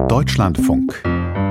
Deutschlandfunk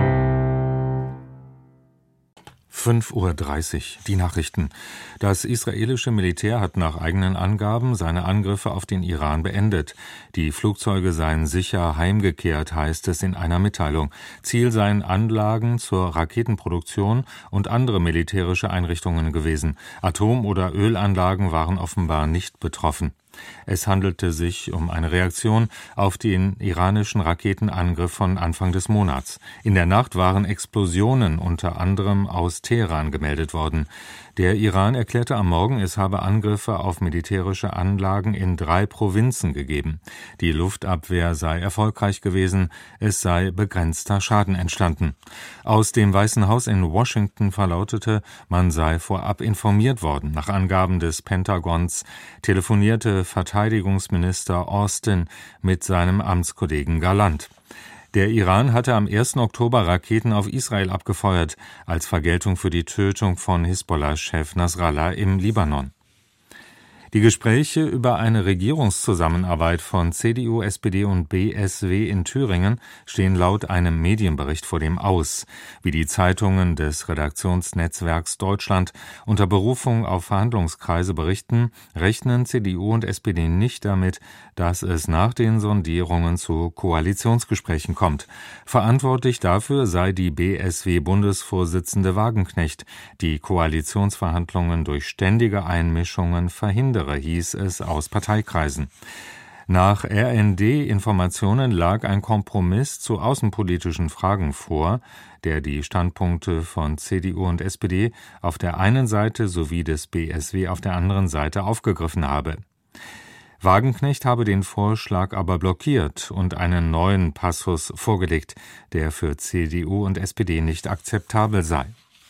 5:30 Uhr, die Nachrichten. Das israelische Militär hat nach eigenen Angaben seine Angriffe auf den Iran beendet. Die Flugzeuge seien sicher heimgekehrt, heißt es in einer Mitteilung. Ziel seien Anlagen zur Raketenproduktion und andere militärische Einrichtungen gewesen. Atom- oder Ölanlagen waren offenbar nicht betroffen. Es handelte sich um eine Reaktion auf den iranischen Raketenangriff von Anfang des Monats. In der Nacht waren Explosionen unter anderem aus Teheran gemeldet worden. Der Iran erklärte am Morgen, es habe Angriffe auf militärische Anlagen in 3 Provinzen gegeben. Die Luftabwehr sei erfolgreich gewesen, es sei begrenzter Schaden entstanden. Aus dem Weißen Haus in Washington verlautete, man sei vorab informiert worden. Nach Angaben des Pentagons telefonierte Verteidigungsminister Austin mit seinem Amtskollegen Gallant. Der Iran hatte am 1. Oktober Raketen auf Israel abgefeuert, als Vergeltung für die Tötung von Hisbollah-Chef Nasrallah im Libanon. Die Gespräche über eine Regierungszusammenarbeit von CDU, SPD und BSW in Thüringen stehen laut einem Medienbericht vor dem Aus. Wie die Zeitungen des Redaktionsnetzwerks Deutschland unter Berufung auf Verhandlungskreise berichten, rechnen CDU und SPD nicht damit, dass es nach den Sondierungen zu Koalitionsgesprächen kommt. Verantwortlich dafür sei die BSW-Bundesvorsitzende Wagenknecht, die Koalitionsverhandlungen durch ständige Einmischungen verhindert, hieß es aus Parteikreisen. Nach RND-Informationen lag ein Kompromiss zu außenpolitischen Fragen vor, der die Standpunkte von CDU und SPD auf der einen Seite sowie des BSW auf der anderen Seite aufgegriffen habe. Wagenknecht habe den Vorschlag aber blockiert und einen neuen Passus vorgelegt, der für CDU und SPD nicht akzeptabel sei.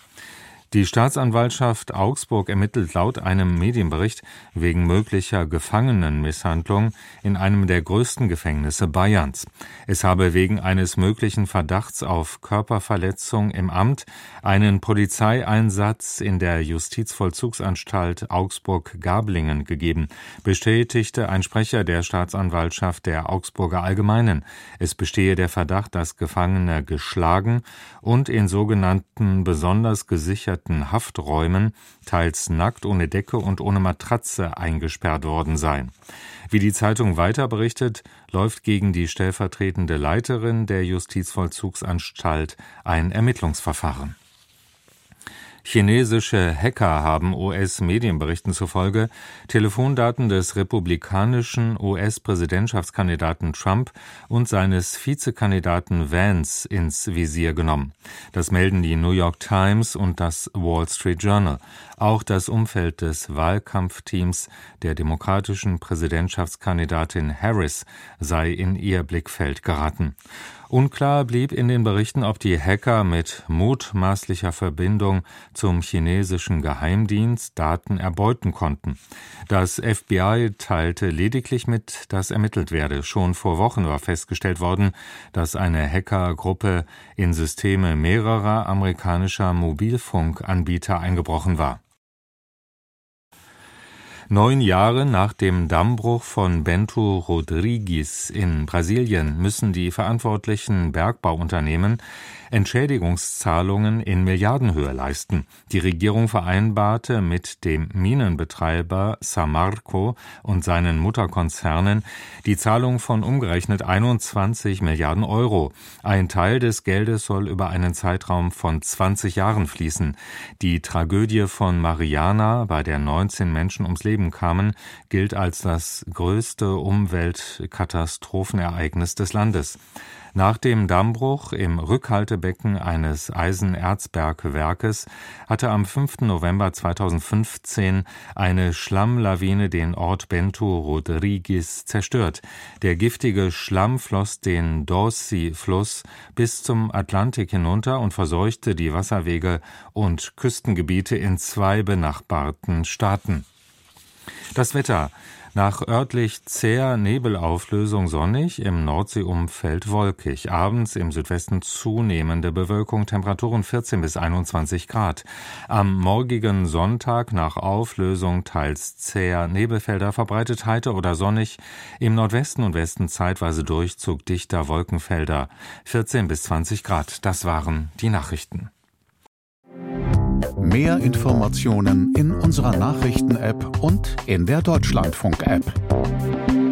Die Staatsanwaltschaft Augsburg ermittelt laut einem Medienbericht wegen möglicher Gefangenenmisshandlung in einem der größten Gefängnisse Bayerns. Es habe wegen eines möglichen Verdachts auf Körperverletzung im Amt einen Polizeieinsatz in der Justizvollzugsanstalt Augsburg-Gablingen gegeben, bestätigte ein Sprecher der Staatsanwaltschaft der Augsburger Allgemeinen. Es bestehe der Verdacht, dass Gefangene geschlagen und in sogenannten besonders gesicherten Hafträumen, teils nackt, ohne Decke und ohne Matratze eingesperrt worden seien. Wie die Zeitung weiter berichtet, läuft gegen die stellvertretende Leiterin der Justizvollzugsanstalt ein Ermittlungsverfahren. Chinesische Hacker haben US-Medienberichten zufolge Telefondaten des republikanischen US-Präsidentschaftskandidaten Trump und seines Vizekandidaten Vance ins Visier genommen. Das melden die New York Times und das Wall Street Journal. Auch das Umfeld des Wahlkampfteams der demokratischen Präsidentschaftskandidatin Harris sei in ihr Blickfeld geraten. Unklar blieb in den Berichten, ob die Hacker mit mutmaßlicher Verbindung zum chinesischen Geheimdienst Daten erbeuten konnten. Das FBI teilte lediglich mit, dass ermittelt werde. Schon vor Wochen war festgestellt worden, dass eine Hackergruppe in Systeme mehrerer amerikanischer Mobilfunkanbieter eingebrochen war. 9 Jahre nach dem Dammbruch von Bento Rodrigues in Brasilien müssen die verantwortlichen Bergbauunternehmen Entschädigungszahlungen in Milliardenhöhe leisten. Die Regierung vereinbarte mit dem Minenbetreiber Samarco und seinen Mutterkonzernen die Zahlung von umgerechnet 21 Milliarden Euro. Ein Teil des Geldes soll über einen Zeitraum von 20 Jahren fließen. Die Tragödie von Mariana, bei der 19 Menschen ums Leben kamen, gilt als das größte Umweltkatastrophenereignis des Landes. Nach dem Dammbruch im Rückhaltebecken eines Eisenerzbergwerkes hatte am 5. November 2015 eine Schlammlawine den Ort Bento Rodrigues zerstört. Der giftige Schlamm floss den Doce-Fluss bis zum Atlantik hinunter und verseuchte die Wasserwege und Küstengebiete in 2 benachbarten Staaten. Das Wetter. Nach örtlich zäher Nebelauflösung sonnig, im Nordseeumfeld wolkig. Abends im Südwesten zunehmende Bewölkung, Temperaturen 14 bis 21 Grad. Am morgigen Sonntag nach Auflösung teils zäher Nebelfelder, verbreitet heiter oder sonnig. Im Nordwesten und Westen zeitweise Durchzug dichter Wolkenfelder. 14 bis 20 Grad. Das waren die Nachrichten. Mehr Informationen in unserer Nachrichten-App und in der Deutschlandfunk-App.